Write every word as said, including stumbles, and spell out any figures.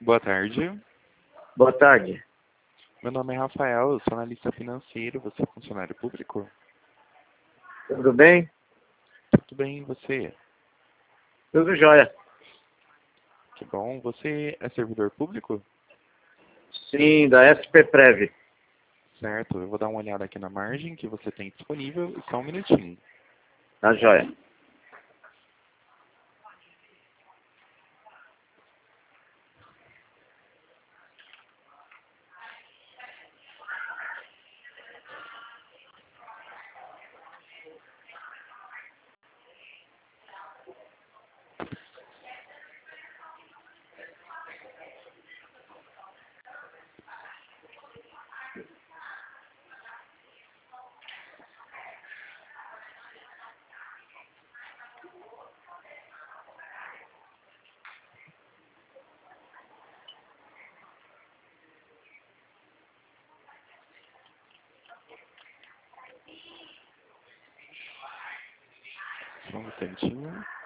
Boa tarde. Boa tarde. Meu nome é Rafael, eu sou analista financeiro. Você é funcionário público? Tudo bem? Tudo bem, e você? Tudo jóia. Que bom. Você é servidor público? Sim, da S P Prev. Certo, eu vou dar uma olhada aqui na margem que você tem disponível e só um minutinho. Tá jóia. Só um instantinho.